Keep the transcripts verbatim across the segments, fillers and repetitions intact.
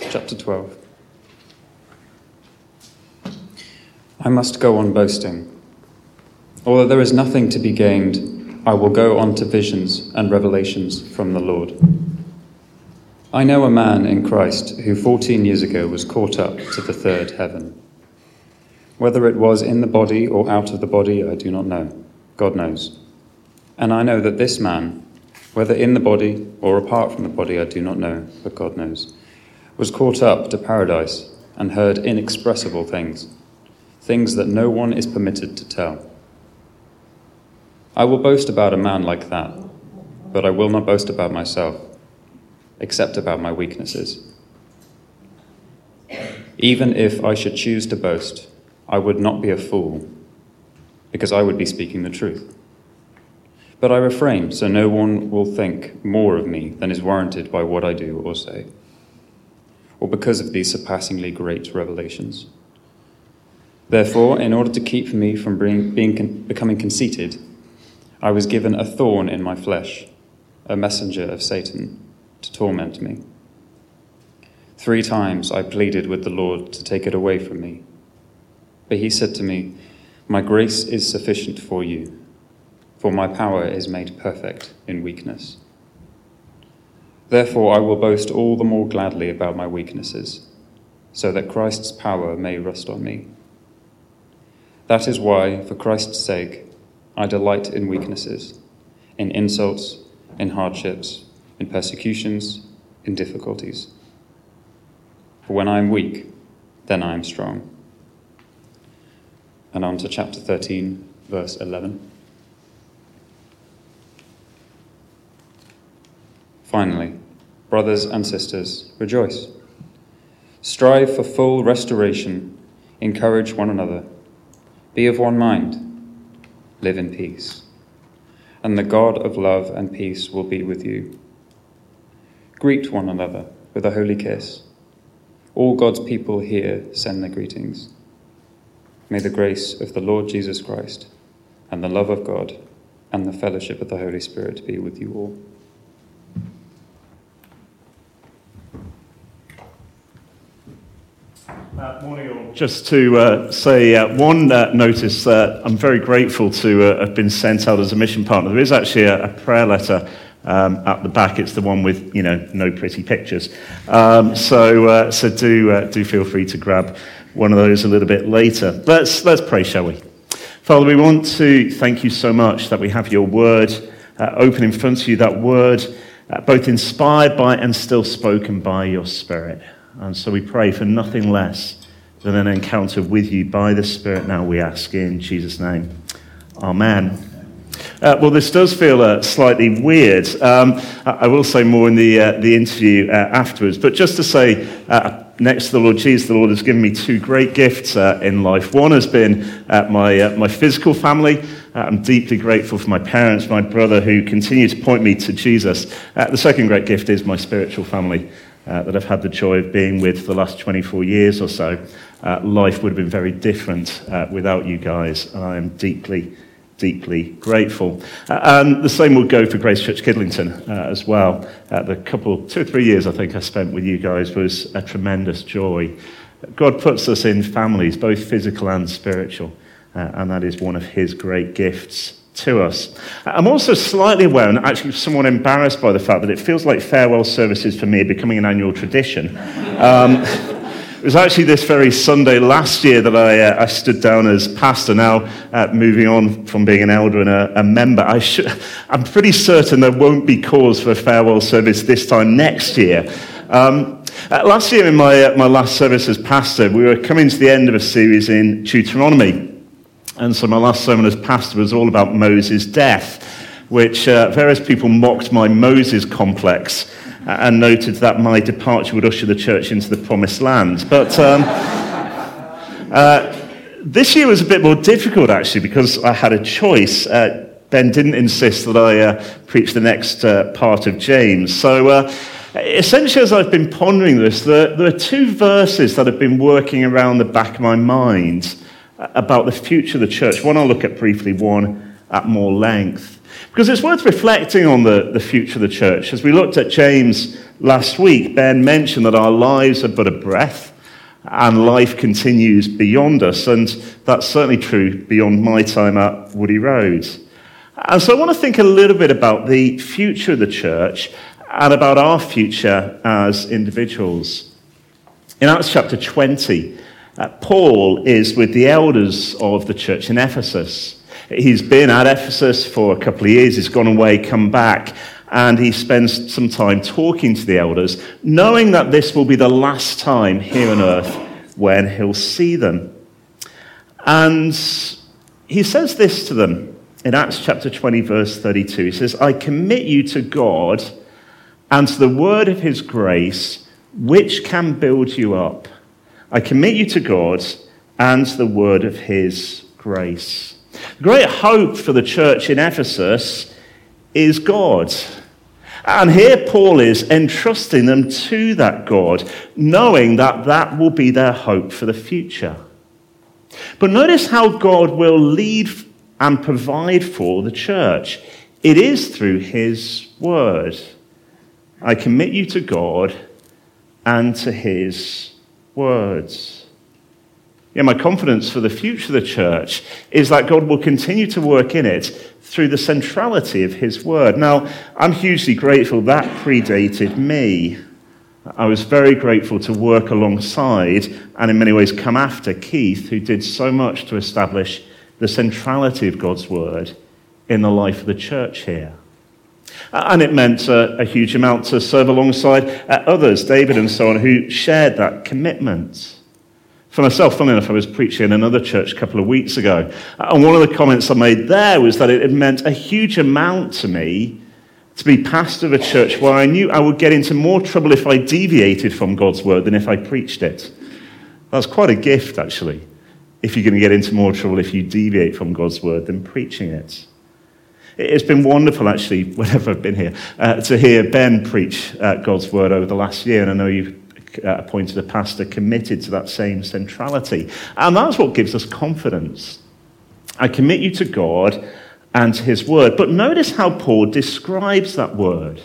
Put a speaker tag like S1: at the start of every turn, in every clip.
S1: chapter twelve. I must go on boasting. Although there is nothing to be gained, I will go on to visions and revelations from the Lord. I know a man in Christ who fourteen years ago was caught up to the third heaven. Whether it was in the body or out of the body, I do not know. God knows. And I know that this man, whether in the body or apart from the body, I do not know, but God knows, was caught up to paradise and heard inexpressible things, things that no one is permitted to tell. I will boast about a man like that, but I will not boast about myself, except about my weaknesses. Even if I should choose to boast, I would not be a fool, because I would be speaking the truth. But I refrain, so no one will think more of me than is warranted by what I do or say, or because of these surpassingly great revelations. Therefore, in order to keep me from being, being becoming conceited, I was given a thorn in my flesh, a messenger of Satan, to torment me. Three times I pleaded with the Lord to take it away from me. But he said to me, "My grace is sufficient for you, for my power is made perfect in weakness." Therefore I will boast all the more gladly about my weaknesses, so that Christ's power may rest on me. That is why, for Christ's sake, I delight in weaknesses, in insults, in hardships, in persecutions, in difficulties. For when I am weak, then I am strong. And on to chapter thirteen, verse eleven. Finally, brothers and sisters, rejoice. Strive for full restoration, encourage one another, be of one mind, live in peace. And the God of love and peace will be with you. Greet one another with a holy kiss. All God's people here send their greetings. May the grace of the Lord Jesus Christ and the love of God and the fellowship of the Holy Spirit be with you all.
S2: Uh, morning all. Just to uh, say uh, one uh, notice, uh, I'm very grateful to uh, have been sent out as a mission partner. There is actually a, a prayer letter um, at the back. It's the one with, you know, no pretty pictures. Um, so uh, so do uh, do feel free to grab one of those a little bit later. Let's let's pray, shall we? Father, we want to thank you so much that we have your word uh, open in front of you. That word, uh, both inspired by and still spoken by your Spirit. And so we pray for nothing less than an encounter with you by the Spirit now, we ask in Jesus' name. Amen. Uh, well, this does feel uh, slightly weird. Um, I will say more in the uh, the interview uh, afterwards. But just to say, uh, next to the Lord Jesus, the Lord has given me two great gifts uh, in life. One has been uh, my uh, my physical family. Uh, I'm deeply grateful for my parents, my brother, who continue to point me to Jesus. Uh, the second great gift is my spiritual family. Uh, that I've had the joy of being with for the last twenty-four years or so. Uh, life would have been very different uh, without you guys, and I am deeply, deeply grateful. Uh, and the same will go for Grace Church Kidlington uh, as well. Uh, the couple, two or three years I think I spent with you guys was a tremendous joy. God puts us in families, both physical and spiritual, uh, and that is one of his great gifts to us. I'm also slightly aware and actually somewhat embarrassed by the fact that it feels like farewell services for me are becoming an annual tradition. Um, it was actually this very Sunday last year that I, uh, I stood down as pastor, now uh, moving on from being an elder and a, a member. I should, I'm pretty certain there won't be cause for a farewell service this time next year. Um, uh, last year in my, uh, my last service as pastor, we were coming to the end of a series in Deuteronomy. And so my last sermon as pastor was all about Moses' death, which uh, various people mocked my Moses complex uh, and noted that my departure would usher the church into the promised land. But um, uh, this year was a bit more difficult, actually, because I had a choice. Uh, Ben didn't insist that I uh, preach the next uh, part of James. So uh, essentially, as I've been pondering this, there, there are two verses that have been working around the back of my mind about the future of the church. One I'll look at briefly, one at more length. Because it's worth reflecting on the, the future of the church. As we looked at James last week, Ben mentioned that our lives are but a breath and life continues beyond us, and that's certainly true beyond my time at Woody Road. And so I want to think a little bit about the future of the church and about our future as individuals. In Acts chapter twenty, uh, Paul is with the elders of the church in Ephesus. He's been at Ephesus for a couple of years, he's gone away, come back, and he spends some time talking to the elders, knowing that this will be the last time here on earth when he'll see them. And he says this to them in Acts chapter twenty, verse thirty-two. He says, I commit you to God and to the word of his grace, which can build you up. I commit you to God and to the word of his grace. The great hope for the church in Ephesus is God. And here Paul is entrusting them to that God, knowing that that will be their hope for the future. But notice how God will lead and provide for the church. It is through his word. I commit you to God and to his words. Yeah, my confidence for the future of the church is that God will continue to work in it through the centrality of his word. Now, I'm hugely grateful that predated me. I was very grateful to work alongside and in many ways come after Keith, who did so much to establish the centrality of God's word in the life of the church here. And it meant a, a huge amount to serve alongside uh, others, David and so on, who shared that commitment. For myself, funnily enough, I was preaching in another church a couple of weeks ago, and one of the comments I made there was that it had meant a huge amount to me to be pastor of a church where I knew I would get into more trouble if I deviated from God's word than if I preached it. That's quite a gift, actually, if you're going to get into more trouble if you deviate from God's word than preaching it. It's been wonderful, actually, whenever I've been here, uh, to hear Ben preach uh, God's word over the last year, and I know you've uh, appointed a pastor committed to that same centrality. And that's what gives us confidence. I commit you to God and to his word. But notice how Paul describes that word.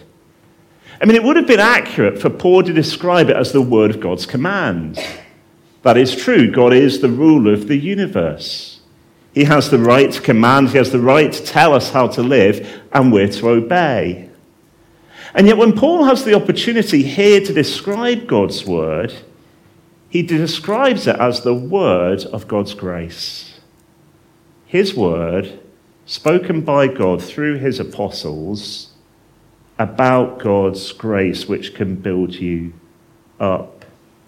S2: I mean, it would have been accurate for Paul to describe it as the word of God's command. That is true. God is the ruler of the universe. He has the right to command, he has the right to tell us how to live, and we're to obey. And yet when Paul has the opportunity here to describe God's word, he describes it as the word of God's grace. His word, spoken by God through his apostles, about God's grace which can build you up.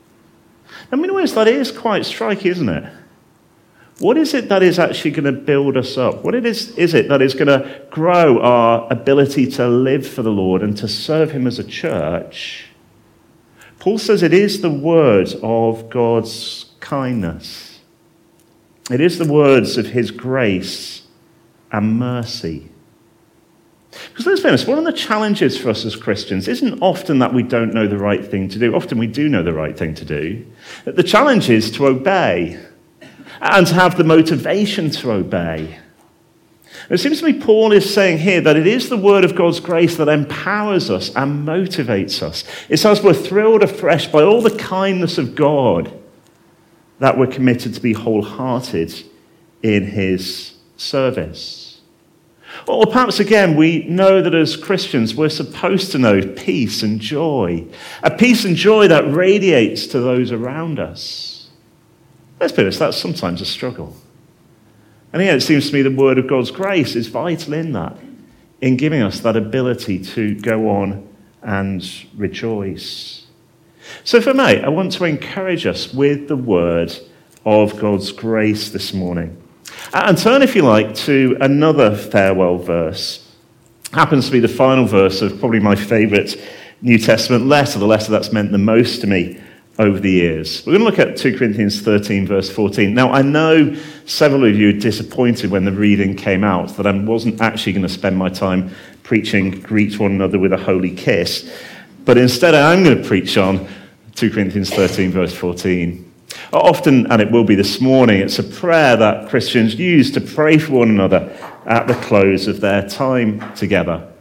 S2: I mean, in ways that is quite striking, isn't it? What is it that is actually going to build us up? What it is, is it that is going to grow our ability to live for the Lord and to serve him as a church? Paul says it is the word of God's kindness. It is the words of his grace and mercy. Because let's be honest, one of the challenges for us as Christians isn't often that we don't know the right thing to do. Often we do know the right thing to do. The challenge is to obey. And to have the motivation to obey. It seems to me Paul is saying here that it is the word of God's grace that empowers us and motivates us. It's as we're thrilled afresh by all the kindness of God that we're committed to be wholehearted in his service. Or perhaps again, we know that as Christians we're supposed to know peace and joy. A peace and joy that radiates to those around us. Let's be honest, that's sometimes a struggle. And yet it seems to me the word of God's grace is vital in that, in giving us that ability to go on and rejoice. So if I may, I want to encourage us with the word of God's grace this morning. And turn, if you like, to another farewell verse. Happens to be the final verse of probably my favourite New Testament letter, the letter that's meant the most to me over the years. We're going to look at two Corinthians thirteen, verse fourteen. Now, I know several of you are disappointed when the reading came out that I wasn't actually going to spend my time preaching greet one another with a holy kiss, but instead I'm going to preach on two Corinthians thirteen, verse fourteen. Often, and it will be this morning, it's a prayer that Christians use to pray for one another at the close of their time together.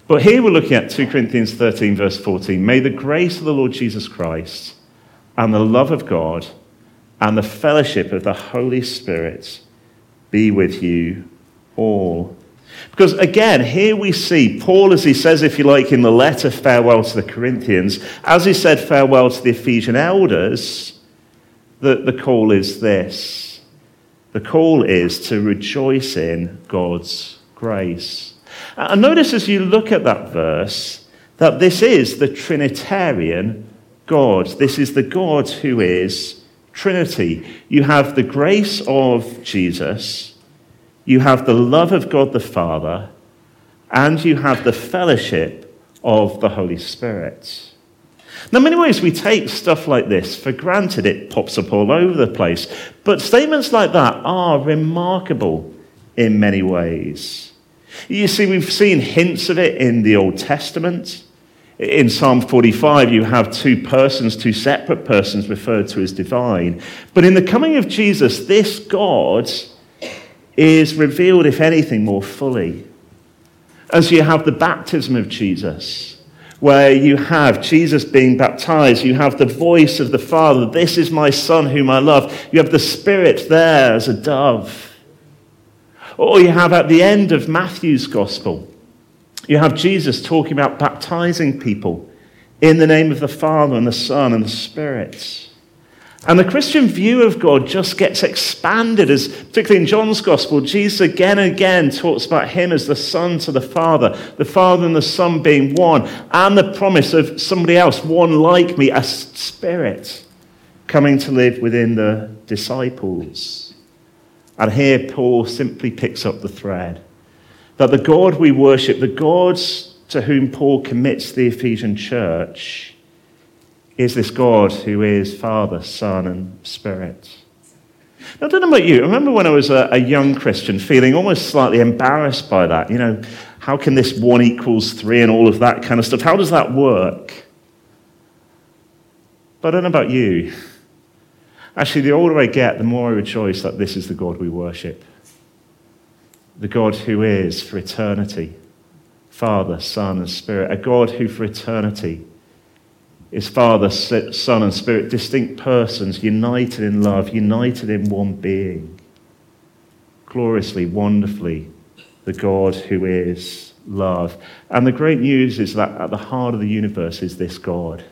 S2: But here we're looking at two Corinthians thirteen, verse fourteen. May the grace of the Lord Jesus Christ and the love of God and the fellowship of the Holy Spirit be with you all. Because again, here we see Paul, as he says, if you like, in the letter farewell to the Corinthians, as he said farewell to the Ephesian elders, the, the call is this. The call is to rejoice in God's grace. And notice as you look at that verse that this is the Trinitarian God. This is the God who is Trinity. You have the grace of Jesus, you have the love of God the Father, and you have the fellowship of the Holy Spirit. Now, in many ways, we take stuff like this for granted. It pops up all over the place. But statements like that are remarkable in many ways. You see, we've seen hints of it in the Old Testament. In Psalm forty-five, you have two persons, two separate persons referred to as divine. But in the coming of Jesus, this God is revealed, if anything, more fully. As you have the baptism of Jesus, where you have Jesus being baptized, you have the voice of the Father, this is my Son whom I love. You have the Spirit there as a dove. Or you have at the end of Matthew's Gospel, you have Jesus talking about baptizing people in the name of the Father and the Son and the Spirit. And the Christian view of God just gets expanded, as particularly in John's Gospel, Jesus again and again talks about him as the Son to the Father, the Father and the Son being one, and the promise of somebody else, one like me, a Spirit, coming to live within the disciples. And here Paul simply picks up the thread that the God we worship, the God to whom Paul commits the Ephesian church, is this God who is Father, Son, and Spirit. Now, I don't know about you. I remember when I was a, a young Christian feeling almost slightly embarrassed by that. You know, how can this one equals three and all of that kind of stuff? How does that work? But I don't know about you. Actually, the older I get, the more I rejoice that this is the God we worship. The God who is for eternity, Father, Son, and Spirit. A God who for eternity is Father, Son, and Spirit, distinct persons, united in love, united in one being. Gloriously, wonderfully, the God who is love. And the great news is that at the heart of the universe is this God.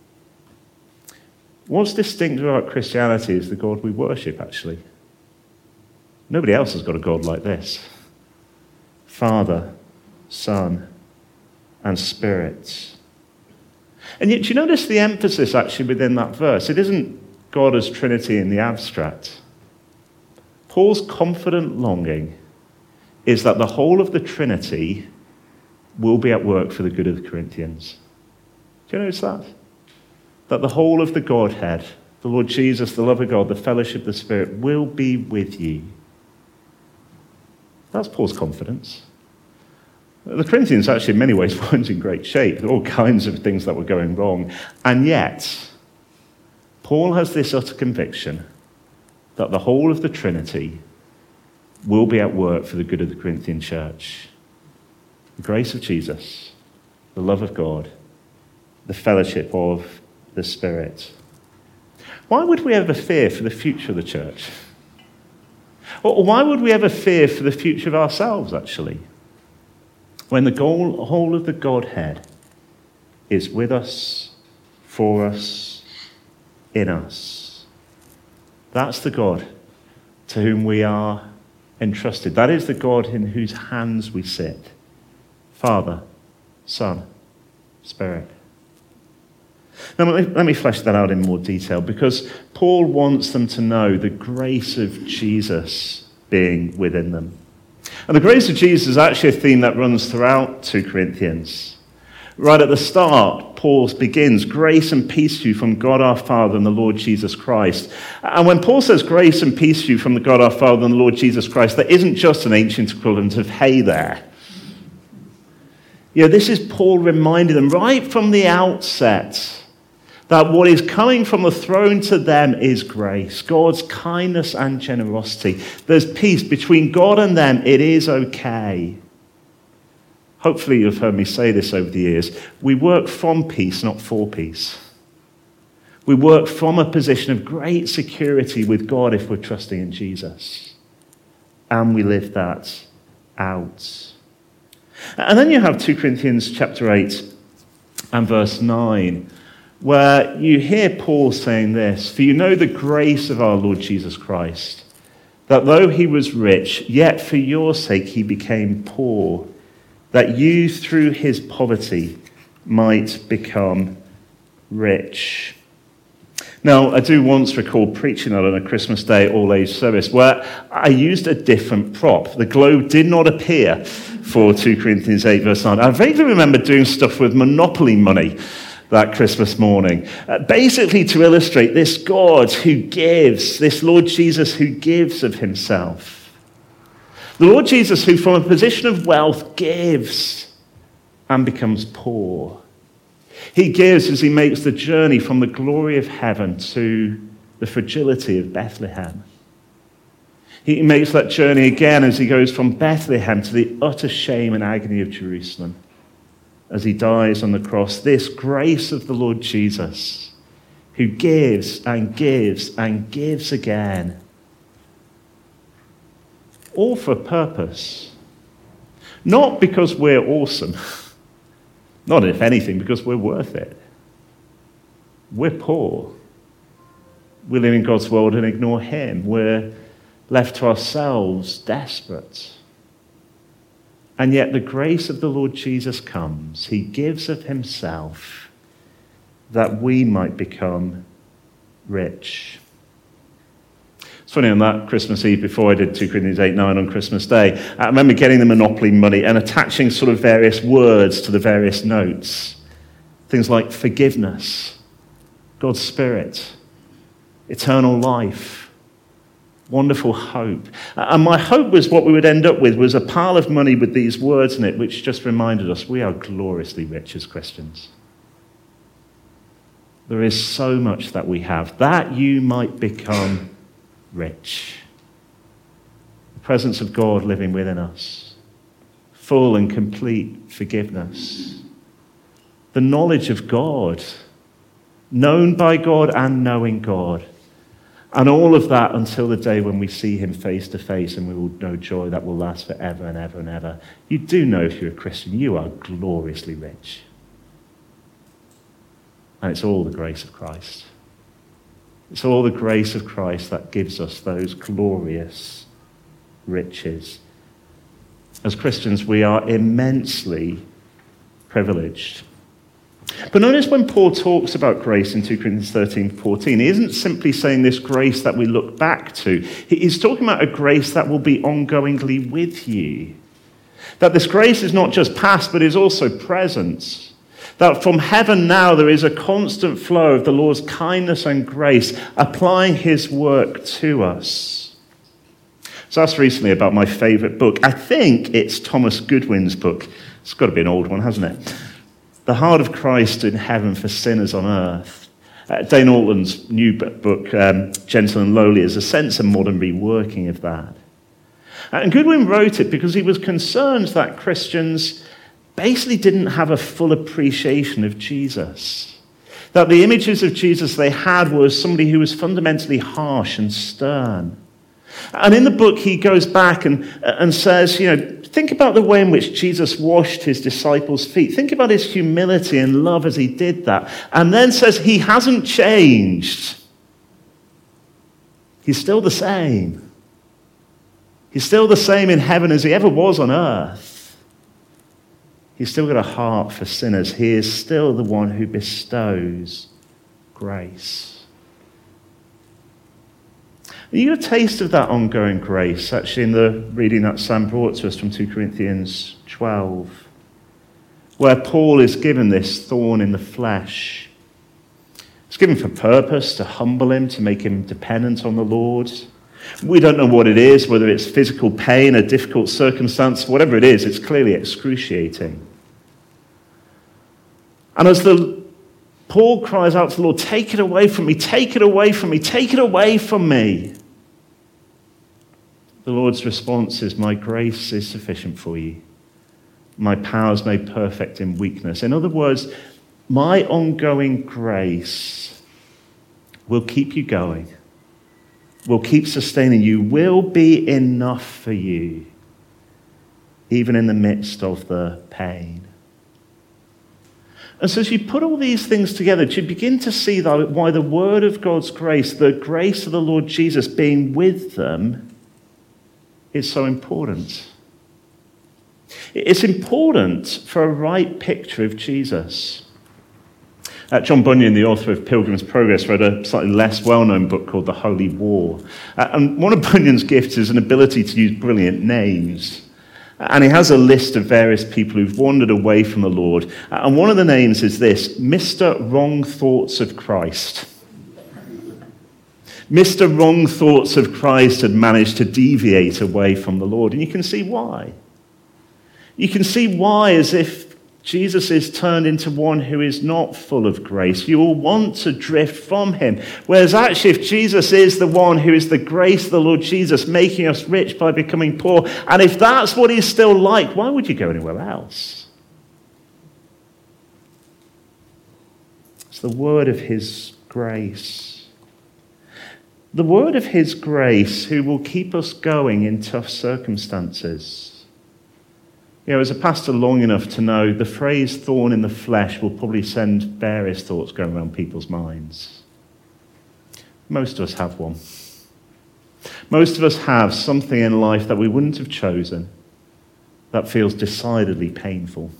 S2: What's distinct about Christianity is the God we worship, actually. Nobody else has got a God like this. Father, Son, and Spirit. And yet, do you notice the emphasis actually within that verse? It isn't God as Trinity in the abstract. Paul's confident longing is that the whole of the Trinity will be at work for the good of the Corinthians. Do you notice that? That the whole of the Godhead, the Lord Jesus, the love of God, the fellowship of the Spirit, will be with you. That's Paul's confidence. The Corinthians actually in many ways weren't in great shape. There were all kinds of things that were going wrong. And yet, Paul has this utter conviction that the whole of the Trinity will be at work for the good of the Corinthian church. The grace of Jesus, the love of God, the fellowship of the Spirit. Why would we ever fear for the future of the church? Or why would we ever fear for the future of ourselves, actually? When the goal, whole of the Godhead is with us, for us, in us. That's the God to whom we are entrusted. That is the God in whose hands we sit. Father, Son, Spirit. Now, let me, let me flesh that out in more detail, because Paul wants them to know the grace of Jesus being within them. And the grace of Jesus is actually a theme that runs throughout Second Corinthians. Right at the start, Paul begins, grace and peace to you from God our Father and the Lord Jesus Christ. And when Paul says grace and peace to you from the God our Father and the Lord Jesus Christ, that isn't just an ancient equivalent of hey there. You know, this is Paul reminding them right from the outset that what is coming from the throne to them is grace, God's kindness and generosity. There's peace between God and them. It is okay. Hopefully you've heard me say this over the years. We work from peace, not for peace. We work from a position of great security with God if we're trusting in Jesus. And we live that out. And then you have two Corinthians chapter eight and verse nine, where you hear Paul saying this, "For you know the grace of our Lord Jesus Christ, that though he was rich, yet for your sake he became poor, that you through his poverty might become rich." Now, I do once recall preaching on a Christmas Day all-age service where I used a different prop. The globe did not appear for two Corinthians eight verse nine. I vaguely remember doing stuff with Monopoly money that Christmas morning, uh, basically to illustrate this God who gives, this Lord Jesus who gives of himself. The Lord Jesus who from a position of wealth gives and becomes poor. He gives as he makes the journey from the glory of heaven to the fragility of Bethlehem. He makes that journey again as he goes from Bethlehem to the utter shame and agony of Jerusalem as he dies on the cross. This grace of the Lord Jesus, who gives and gives and gives again, all for a purpose. Not because we're awesome. Not, if anything, because we're worth it. We're poor. We live in God's world and ignore him. We're left to ourselves, desperate. And yet the grace of the Lord Jesus comes. He gives of himself that we might become rich. It's funny, on that Christmas Eve, before I did two Corinthians eight nine on Christmas Day, I remember getting the Monopoly money and attaching sort of various words to the various notes. Things like forgiveness, God's Spirit, eternal life, wonderful hope. And my hope was what we would end up with was a pile of money with these words in it, which just reminded us we are gloriously rich as Christians. There is so much that we have, that you might become rich. The presence of God living within us. Full and complete forgiveness. The knowledge of God. Known by God and knowing God. And all of that until the day when we see him face to face and we will know joy that will last forever and ever and ever. You do know if you're a Christian, you are gloriously rich. And it's all the grace of Christ. It's all the grace of Christ that gives us those glorious riches. As Christians, we are immensely privileged. But notice when Paul talks about grace in two Corinthians thirteen fourteen, he isn't simply saying this grace that we look back to. He's talking about a grace that will be ongoingly with you. That this grace is not just past, but is also present. That from heaven now there is a constant flow of the Lord's kindness and grace applying his work to us. So I was asked recently about my favourite book. I think it's Thomas Goodwin's book. It's got to be an old one, hasn't it? The Heart of Christ in Heaven for Sinners on Earth. Uh, Dane Altland's new book, um, Gentle and Lowly, is a sense of modern reworking of that. And Goodwin wrote it because he was concerned that Christians basically didn't have a full appreciation of Jesus. That the images of Jesus they had was somebody who was fundamentally harsh and stern. And in the book, he goes back and, and says, you know, think about the way in which Jesus washed his disciples' feet. Think about his humility and love as he did that. And then says he hasn't changed. He's still the same. He's still the same in heaven as he ever was on earth. He's still got a heart for sinners. He is still the one who bestows grace. You get a taste of that ongoing grace, actually, in the reading that Sam brought to us from two Corinthians twelve, where Paul is given this thorn in the flesh. It's given for purpose, to humble him, to make him dependent on the Lord. We don't know what it is, whether it's physical pain, a difficult circumstance, whatever it is, it's clearly excruciating. And as the Paul cries out to the Lord, take it away from me, take it away from me, take it away from me. The Lord's response is, my grace is sufficient for you. My power is made perfect in weakness. In other words, my ongoing grace will keep you going, will keep sustaining you, will be enough for you, even in the midst of the pain. And so as you put all these things together, you begin to see that why the word of God's grace, the grace of the Lord Jesus being with them, is so important. It's important for a right picture of Jesus. Uh, John Bunyan, the author of Pilgrim's Progress, wrote a slightly less well-known book called The Holy War. Uh, and one of Bunyan's gifts is an ability to use brilliant names. And he has a list of various people who've wandered away from the Lord. And one of the names is this: Mister Wrong Thoughts of Christ. Mister Wrong Thoughts of Christ had managed to deviate away from the Lord. And you can see why. You can see why, as if Jesus is turned into one who is not full of grace. You will want to drift from him. Whereas actually, if Jesus is the one who is the grace of the Lord Jesus, making us rich by becoming poor, and if that's what he's still like, why would you go anywhere else? It's the word of his grace. The word of his grace who will keep us going in tough circumstances. You know, as a pastor long enough to know the phrase thorn in the flesh will probably send various thoughts going around people's minds. Most of us have one. Most of us have something in life that we wouldn't have chosen that feels decidedly painful.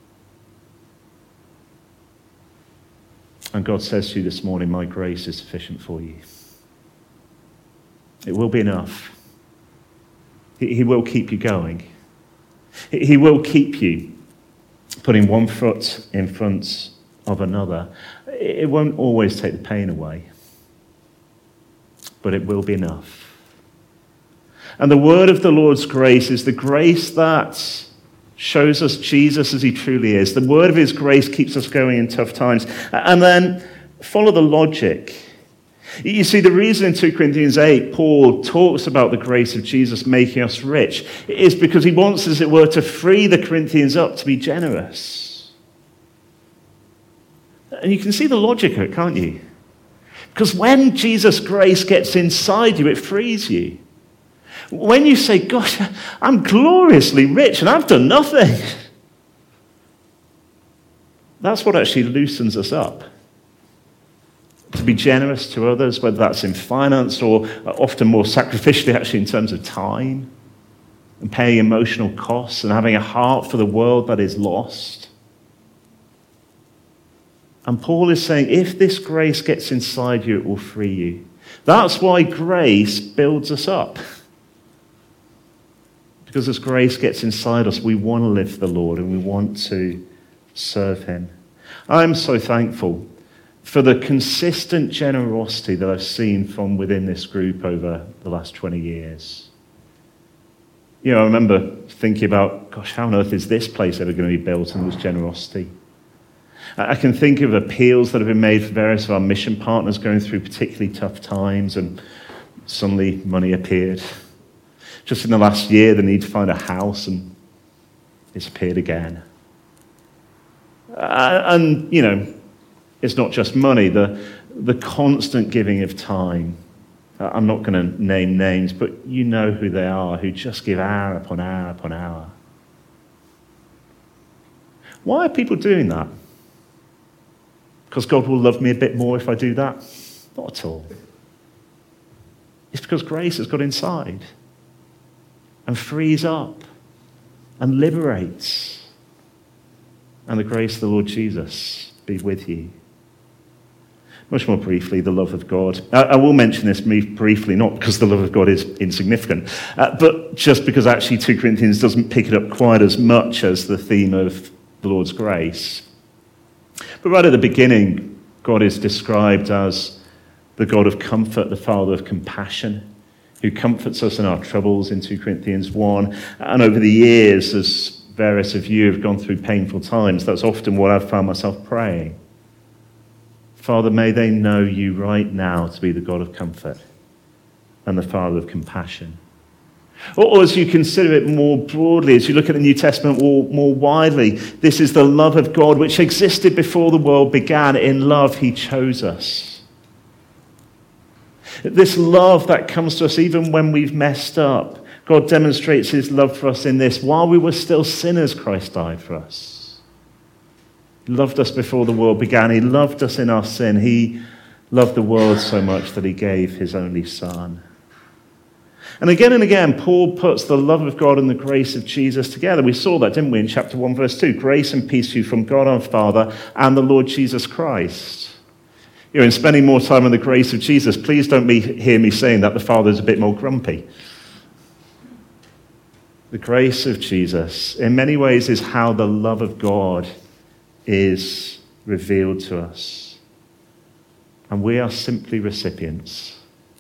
S2: And God says to you this morning, my grace is sufficient for you. It will be enough. He will keep you going. He will keep you putting one foot in front of another. It won't always take the pain away, but it will be enough. And the word of the Lord's grace is the grace that shows us Jesus as he truly is. The word of his grace keeps us going in tough times. And then follow the logic. You see, the reason in two Corinthians eight, Paul talks about the grace of Jesus making us rich is because he wants, as it were, to free the Corinthians up to be generous. And you can see the logic of it, can't you? Because when Jesus' grace gets inside you, it frees you. When you say, gosh, I'm gloriously rich and I've done nothing, that's what actually loosens us up. To be generous to others, whether that's in finance or often more sacrificially actually in terms of time and paying emotional costs and having a heart for the world that is lost. And Paul is saying, if this grace gets inside you, it will free you. That's why grace builds us up. Because as grace gets inside us, we want to live for the Lord and we want to serve him. I'm so thankful for the consistent generosity that I've seen from within this group over the last twenty years. You know, I remember thinking about, gosh, how on earth is this place ever going to be built? And there was generosity. I can think of appeals that have been made for various of our mission partners going through particularly tough times, and suddenly money appeared. Just in the last year, the need to find a house, and it's appeared again. Uh, and, you know, it's not just money, the, the constant giving of time. I'm not going to name names, but you know who they are, who just give hour upon hour upon hour. Why are people doing that? Because God will love me a bit more if I do that? Not at all. It's because grace has got inside and frees up and liberates. And the grace of the Lord Jesus be with you. Much more briefly, the love of God. I, I will mention this briefly, not because the love of God is insignificant, uh, but just because actually two Corinthians doesn't pick it up quite as much as the theme of the Lord's grace. But right at the beginning, God is described as the God of comfort, the Father of compassion, who comforts us in our troubles in two Corinthians one. And over the years, as various of you have gone through painful times, that's often what I've found myself praying. Father, may they know you right now to be the God of comfort and the Father of compassion. Or, or as you consider it more broadly, as you look at the New Testament more, more widely, this is the love of God which existed before the world began. In love, he chose us. This love that comes to us even when we've messed up. God demonstrates his love for us in this. While we were still sinners, Christ died for us. He loved us before the world began. He loved us in our sin. He loved the world so much that he gave his only Son. And again and again, Paul puts the love of God and the grace of Jesus together. We saw that, didn't we, in chapter one, verse two? Grace and peace to you from God our Father and the Lord Jesus Christ. You know, in spending more time on the grace of Jesus, please don't be, hear me saying that the Father's a bit more grumpy. The grace of Jesus, in many ways, is how the love of God is revealed to us. And we are simply recipients.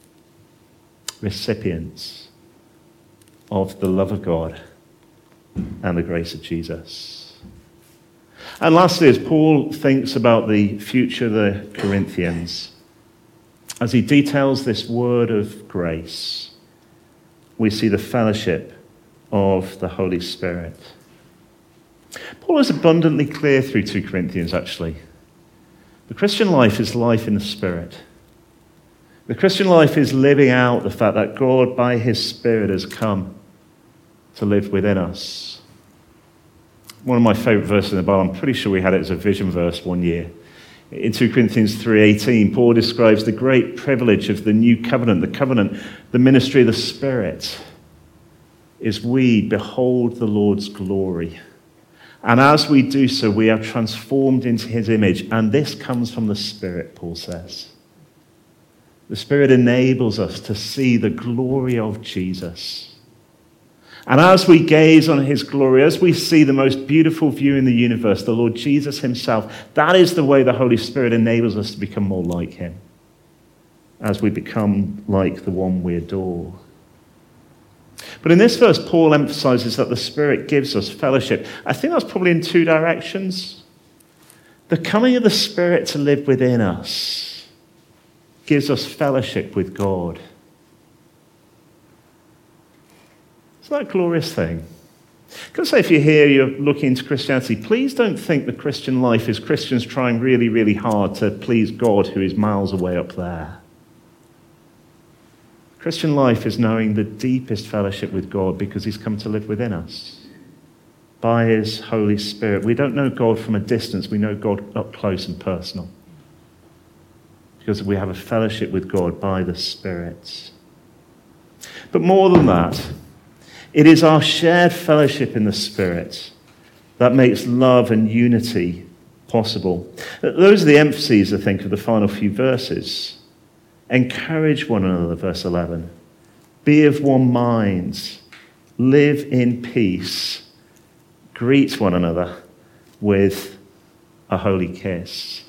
S2: Recipients of the love of God and the grace of Jesus. And lastly, as Paul thinks about the future of the Corinthians, as he details this word of grace, we see the fellowship of the Holy Spirit. Paul is abundantly clear through two Corinthians, actually. The Christian life is life in the Spirit. The Christian life is living out the fact that God, by his Spirit, has come to live within us. One of my favourite verses in the Bible, I'm pretty sure we had it as a vision verse one year. In two Corinthians three eighteen, Paul describes the great privilege of the new covenant, the covenant, the ministry of the Spirit, is we behold the Lord's glory. And as we do so, we are transformed into his image. And this comes from the Spirit, Paul says. The Spirit enables us to see the glory of Jesus. And as we gaze on his glory, as we see the most beautiful view in the universe, the Lord Jesus himself, that is the way the Holy Spirit enables us to become more like him, as we become like the one we adore. But in this verse, Paul emphasizes that the Spirit gives us fellowship. I think that's probably in two directions. The coming of the Spirit to live within us gives us fellowship with God. Isn't that a glorious thing? I can say, if you're here, you're looking into Christianity, please don't think the Christian life is Christians trying really, really hard to please God who is miles away up there. Christian life is knowing the deepest fellowship with God because he's come to live within us by his Holy Spirit. We don't know God from a distance. We know God up close and personal because we have a fellowship with God by the Spirit. But more than that, it is our shared fellowship in the Spirit that makes love and unity possible. Those are the emphases, I think, of the final few verses. Encourage one another, verse eleven. Be of one mind. Live in peace. Greet one another with a holy kiss.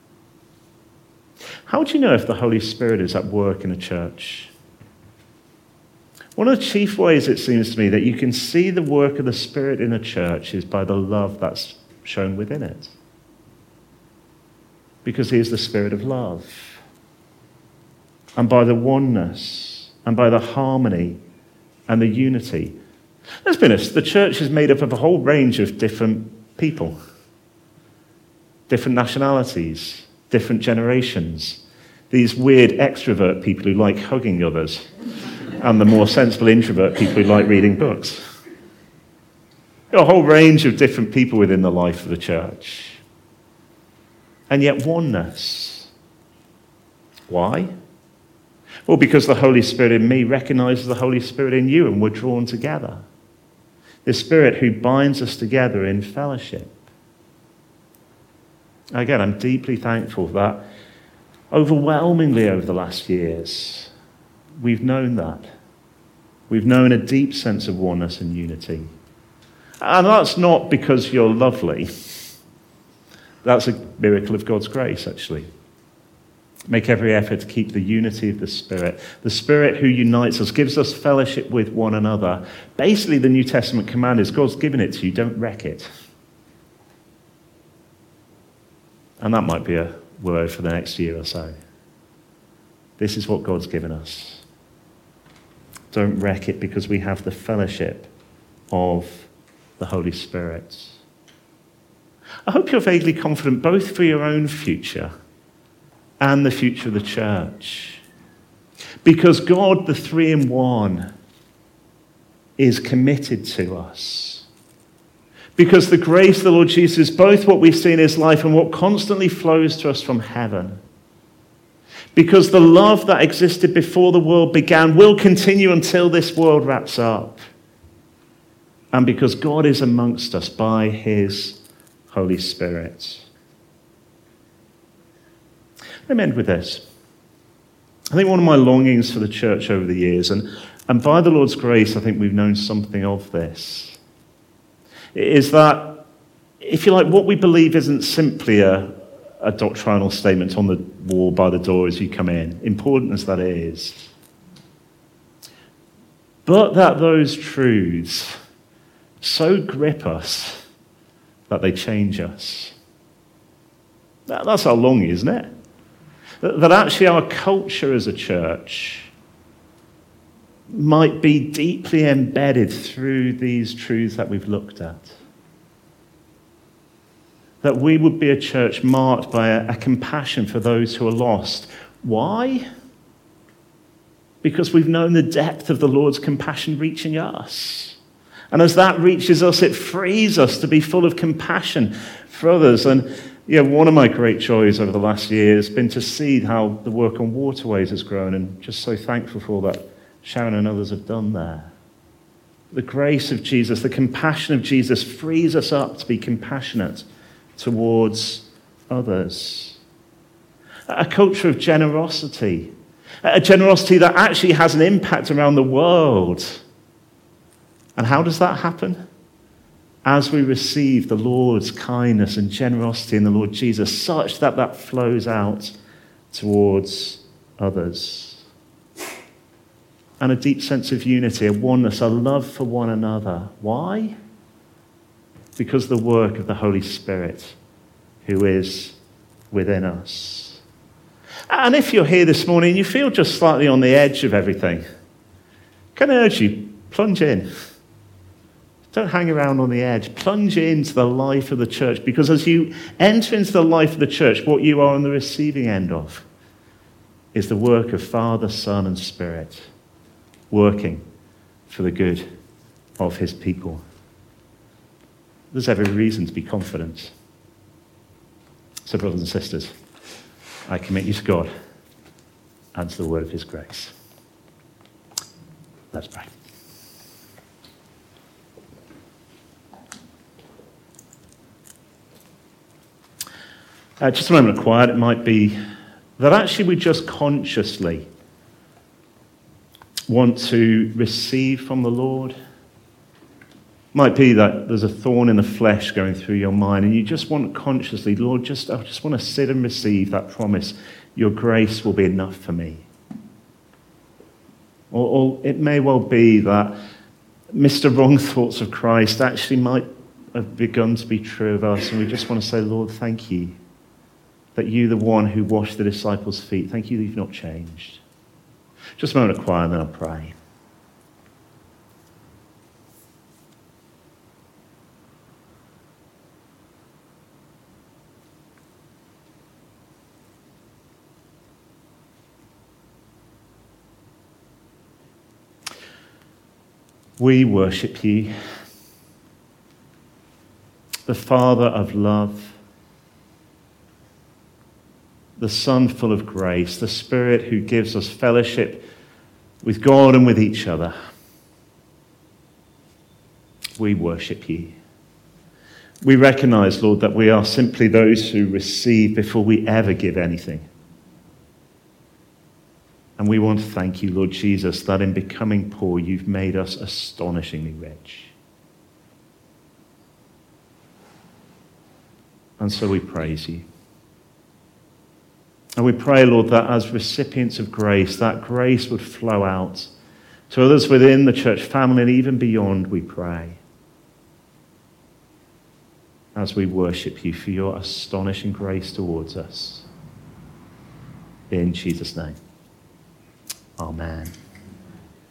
S2: How do you know if the Holy Spirit is at work in a church? One of the chief ways, it seems to me, that you can see the work of the Spirit in a church is by the love that's shown within it. Because he is the Spirit of love. And by the oneness, and by the harmony, and the unity. Let's be honest, the church is made up of a whole range of different people. Different nationalities, different generations. These weird extrovert people who like hugging others. And the more sensible introvert people who like reading books. A whole range of different people within the life of the church. And yet oneness. Why? Well, because the Holy Spirit in me recognizes the Holy Spirit in you, and we're drawn together. The Spirit who binds us together in fellowship. Again, I'm deeply thankful that overwhelmingly over the last years, we've known that. We've known a deep sense of oneness and unity. And that's not because you're lovely. That's a miracle of God's grace, actually. Make every effort to keep the unity of the Spirit. The Spirit who unites us, gives us fellowship with one another. Basically, the New Testament command is God's given it to you, don't wreck it. And that might be a word for the next year or so. This is what God's given us. Don't wreck it, because we have the fellowship of the Holy Spirit. I hope you're vaguely confident both for your own future and the future of the church. Because God, the three in one, is committed to us. Because the grace of the Lord Jesus is both what we see in his life and what constantly flows to us from heaven. Because the love that existed before the world began will continue until this world wraps up. And because God is amongst us by his Holy Spirit. Let me end with this. I think one of my longings for the church over the years, and, and by the Lord's grace, I think we've known something of this, is that, if you like, what we believe isn't simply a, a doctrinal statement on the wall by the door as you come in, important as that is, but that those truths so grip us that they change us. That, that's our longing, isn't it? That, that actually our culture as a church might be deeply embedded through these truths that we've looked at. That we would be a church marked by a, a compassion for those who are lost. Why? Because we've known the depth of the Lord's compassion reaching us. And as that reaches us, it frees us to be full of compassion for others. And yeah, one of my great joys over the last year has been to see how the work on waterways has grown, and just so thankful for all that Sharon and others have done there. The grace of Jesus, the compassion of Jesus frees us up to be compassionate towards others. A culture of generosity, a generosity that actually has an impact around the world. And how does that happen? As we receive the Lord's kindness and generosity in the Lord Jesus, such that that flows out towards others. And a deep sense of unity, a oneness, a love for one another. Why? Because of the work of the Holy Spirit who is within us. And if you're here this morning and you feel just slightly on the edge of everything, can I urge you, plunge in. Don't hang around on the edge. Plunge into the life of the church, because as you enter into the life of the church, what you are on the receiving end of is the work of Father, Son, and Spirit, working for the good of his people. There's every reason to be confident. So, brothers and sisters, I commit you to God and to the word of his grace. Let's pray. Uh, just a moment of quiet. It might be that actually we just consciously want to receive from the Lord. Might be that there's a thorn in the flesh going through your mind, and you just want consciously, Lord, just I just want to sit and receive that promise. Your grace will be enough for me. Or, or it may well be that Mister Wrong thoughts of Christ actually might have begun to be true of us, and we just want to say, Lord, thank you that you, the one who washed the disciples' feet, thank you that you've not changed. Just a moment of quiet, and then I'll pray. We worship you, the Father of love, the Son full of grace, the Spirit who gives us fellowship with God and with each other. We worship you. We recognize, Lord, that we are simply those who receive before we ever give anything. And we want to thank you, Lord Jesus, that in becoming poor, you've made us astonishingly rich. And so we praise you. And we pray, Lord, that as recipients of grace, that grace would flow out to others within the church family and even beyond, we pray. As we worship you for your astonishing grace towards us. In Jesus' name. Amen.